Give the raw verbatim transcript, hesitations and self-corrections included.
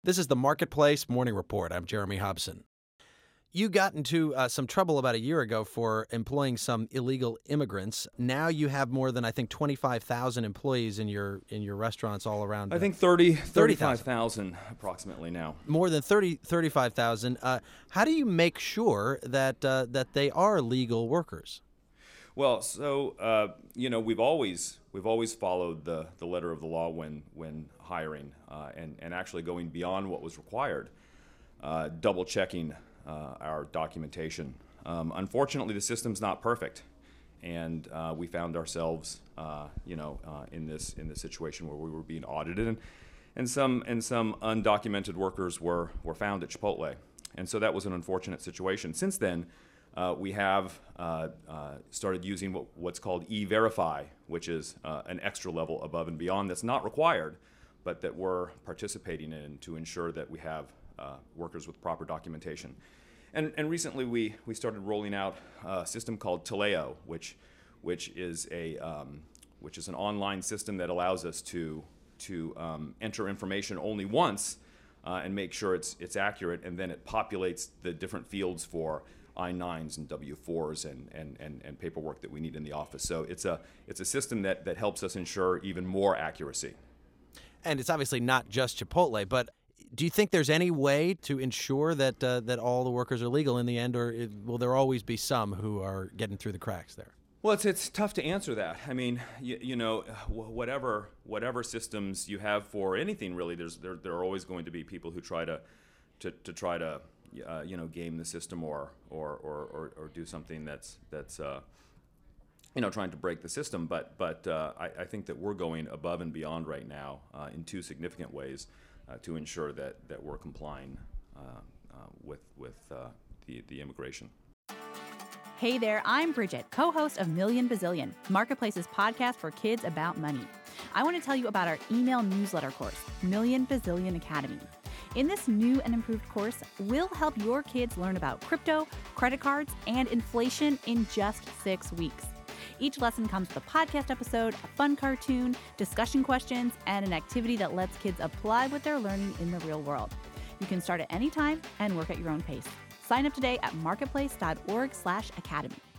This is the Marketplace Morning Report. I'm Jeremy Hobson. You got into uh, some trouble about a year ago for employing some illegal immigrants. Now you have more than, I think, twenty-five thousand employees in your in your restaurants all around. I think thirty, thirty-five thousand approximately now. More than thirty, thirty-five thousand. Uh, how do you make sure that uh, that they are legal workers? Well, so uh, you know, we've always we've always followed the, the letter of the law when when hiring, uh, and and actually going beyond what was required, uh, double checking uh, our documentation. Um, unfortunately, the system's not perfect, and uh, we found ourselves, uh, you know, uh, in this in this situation where we were being audited, and and some and some undocumented workers were were found at Chipotle, and so that was an unfortunate situation. Since then, Uh, we have uh, uh, started using what, what's called E-Verify, which is uh, an extra level above and beyond that's not required, but that we're participating in to ensure that we have uh, workers with proper documentation. And, and recently we, we started rolling out a system called Taleo, which which is a um, which is an online system that allows us to to um, enter information only once uh, and make sure it's it's accurate, and then it populates the different fields for I nines and W fours and, and, and, and paperwork that we need in the office. So it's a it's a system that, that helps us ensure even more accuracy. And it's obviously not just Chipotle, but do you think there's any way to ensure that uh, that all the workers are legal in the end, or it, will there always be some who are getting through the cracks there? Well, it's it's tough to answer that. I mean, you, you know, whatever whatever systems you have for anything really, there's there there are always going to be people who try to to, to try to Uh, you know, game the system or or, or, or or do something that's that's uh, you know, trying to break the system. But but uh, I, I think that we're going above and beyond right now uh, in two significant ways uh, to ensure that, that we're complying uh, uh, with with uh, the the immigration. Hey there, I'm Bridget, co-host of Million Bazillion, Marketplace's podcast for kids about money. I want to tell you about our email newsletter course, Million Bazillion Academy. In this new and improved course, we'll help your kids learn about crypto, credit cards, and inflation in just six weeks. Each lesson comes with a podcast episode, a fun cartoon, discussion questions, and an activity that lets kids apply what they're learning in the real world. You can start at any time and work at your own pace. Sign up today at marketplace dot org slash academy.